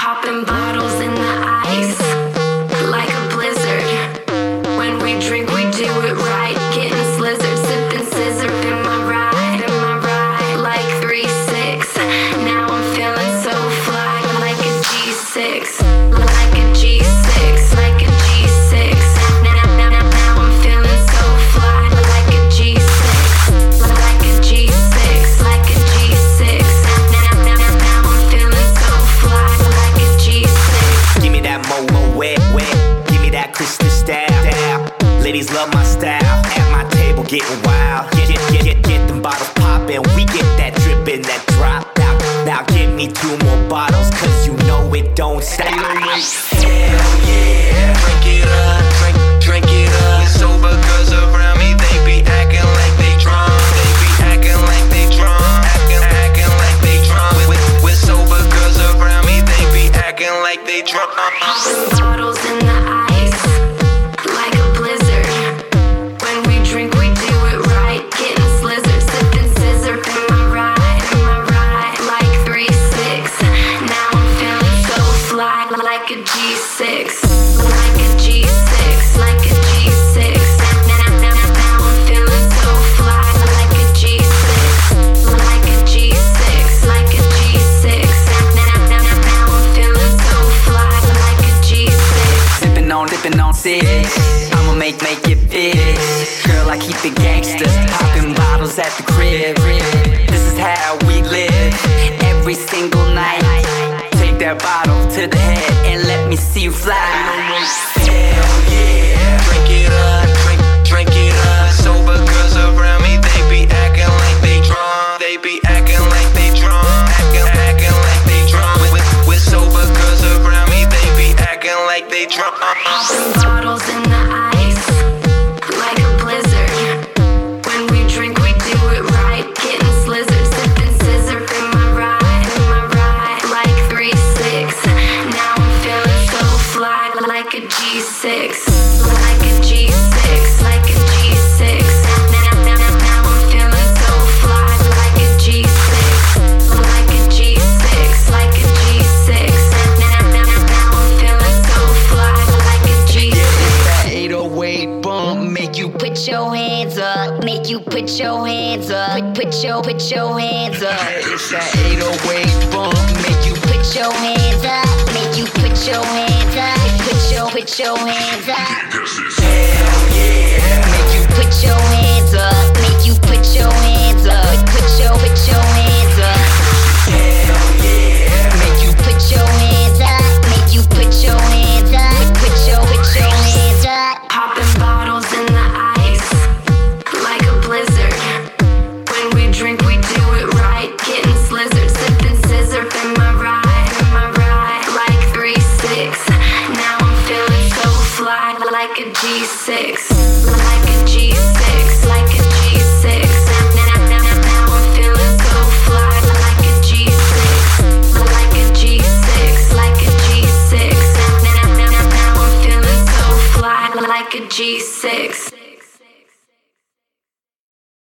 Popping bottles in the ice, like a blizzard. When we drink, we do it right. Getting slizzard, sipping scissor in my ride, like 3-6. Now I'm feeling so fly, like a G6, like a G6, like a G6. Now I'm feeling so fly, like a G6, like a G6, like a G6. Now I'm feeling so fly, like a G6. Give me that mo wet. Give me that crystal style. Ladies love my style. At my table getting wild. Get them bottles poppin'. We get that drippin', that drop out. Now give me 2 more bottles, cause you know it don't stop. Hell yeah, drink it up, drink it up. Sober girls around me, they be acting like they drunk. They be acting like they drunk, acting like they drunk. With sober girls around me, they be acting like they drunk. Popping bottles in the ice, like a blizzard. When we drink, we do it right. Getting slizzard, sipping scissor in my ride, like 3-6. Now I'm feeling so fly, like a G6, like a G6, like a G6. Now I'm feeling so fly, like a G6, like a G6, like a G6. Now I'm feeling so fly, like a G6. Sippin' on 6. I'ma make it fit. Girl, I keep it gangsta. Poppin' bottles at the crib. This is how we live every single night. Take that bottle to the head and let me see you fly. Hell yeah, drink it up, drink it up. Sober girls around me, they be acting like they drunk. They be acting like they drunk, acting like they drunk. With sober girls around me, they be acting like they drunk. Popping bottles in the ice, like a blizzard. When we drink, we do it right. Getting slizzard, sipping scissor in my ride, like 3-6. Now I'm feeling so fly, like a G6, like a G6, like a G6. Now I'm feeling so fly, like a G6, like a G6, like a G6. Now I'm feeling so fly, like a G6. That 808 bump make you Put your hands up, make you put your hands up, put your hands up. It's that 808 bump make you Put your hands up, make you put your hands up, put your hands up. Hell yeah, make you Put your hands up, make you put your hands up, put your hands up. hell yeah. Make you put your hands up, make you put your hands up, put your hands up. Popping bottles in the ice, like a blizzard. When we drink, we do it right. Getting slizzard, sipping scissor in my ride, like 3-6. Now I'm feeling so fly, like a G6, like a G6, like a G6.